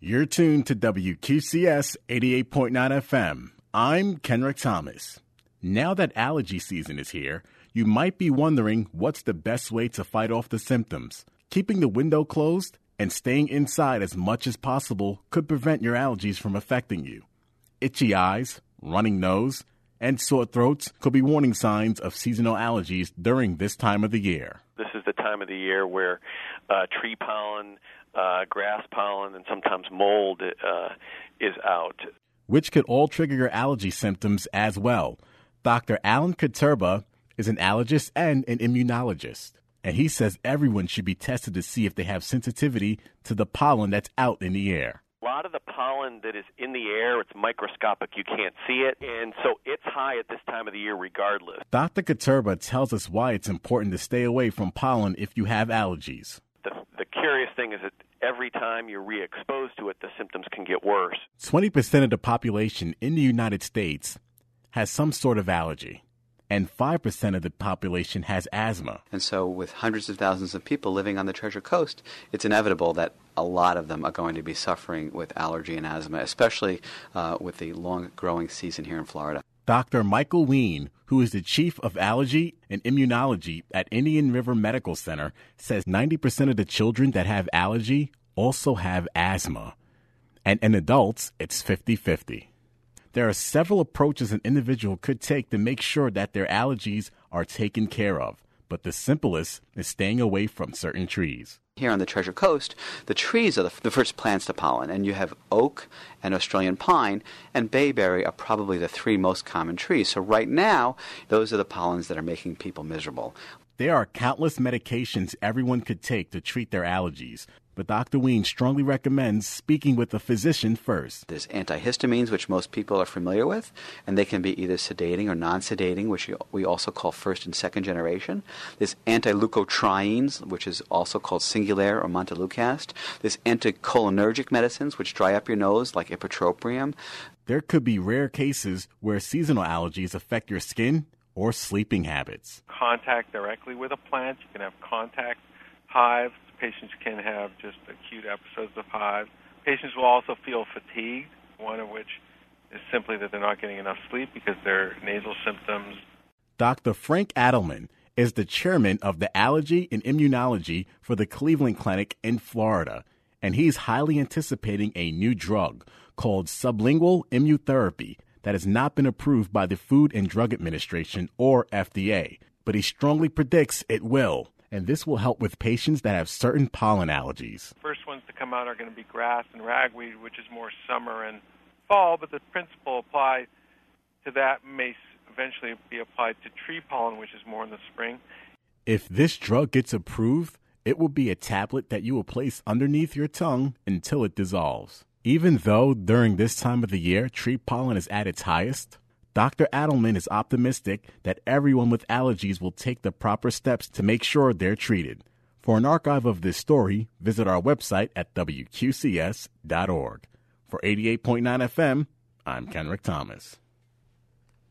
You're tuned to WQCS 88.9 FM. I'm Kenrick Thomas. Now that allergy season is here, you might be wondering what's the best way to fight off the symptoms. Keeping the window closed and staying inside as much as possible could prevent your allergies from affecting you. Itchy eyes, running nose, and sore throats could be warning signs of seasonal allergies during this time of the year. This is the time of the year where tree pollen, grass pollen, and sometimes mold is out. Which could all trigger your allergy symptoms as well. Dr. Alan Katerba is an allergist and an immunologist, and he says everyone should be tested to see if they have sensitivity to the pollen that's out in the air. A lot of the pollen that is in the air, it's microscopic. You can't see it, and so it's high at this time of the year regardless. Dr. Katerba tells us why it's important to stay away from pollen if you have allergies. The curious thing is that every time you're re-exposed to it, the symptoms can get worse. 20% of the population in the United States has some sort of allergy, and 5% of the population has asthma. And so with hundreds of thousands of people living on the Treasure Coast, it's inevitable that a lot of them are going to be suffering with allergy and asthma, especially with the long growing season here in Florida. Dr. Michael Ween, who is the chief of allergy and immunology at Indian River Medical Center, says 90% of the children that have allergy also have asthma. And in adults, it's 50-50. There are several approaches an individual could take to make sure that their allergies are taken care of, but the simplest is staying away from certain trees. Here on the Treasure Coast, the trees are the first plants to pollen, and you have oak and Australian pine and bayberry are probably the three most common trees. So right now, those are the pollens that are making people miserable. There are countless medications everyone could take to treat their allergies, but Dr. Ween strongly recommends speaking with a physician first. There's antihistamines, which most people are familiar with, and they can be either sedating or non-sedating, which we also call first and second generation. There's anti-leukotrienes, which is also called Singulair or Montelukast. There's anticholinergic medicines, which dry up your nose, like ipratropium. There could be rare cases where seasonal allergies affect your skin or sleeping habits. Contact directly with a plant. You can have contact hives. Patients can have just acute episodes of hives. Patients will also feel fatigued, one of which is simply that they're not getting enough sleep because their nasal symptoms. Dr. Frank Adelman is the chairman of the Allergy and Immunology for the Cleveland Clinic in Florida, and he's highly anticipating a new drug called sublingual immunotherapy that has not been approved by the Food and Drug Administration or FDA, but he strongly predicts it will. And this will help with patients that have certain pollen allergies. First ones to come out are going to be grass and ragweed, which is more summer and fall, but the principle applied to that may eventually be applied to tree pollen, which is more in the spring. If this drug gets approved, it will be a tablet that you will place underneath your tongue until it dissolves. Even though during this time of the year, tree pollen is at its highest, Dr. Adelman is optimistic that everyone with allergies will take the proper steps to make sure they're treated. For an archive of this story, visit our website at WQCS.org. For 88.9 FM, I'm Kenrick Thomas.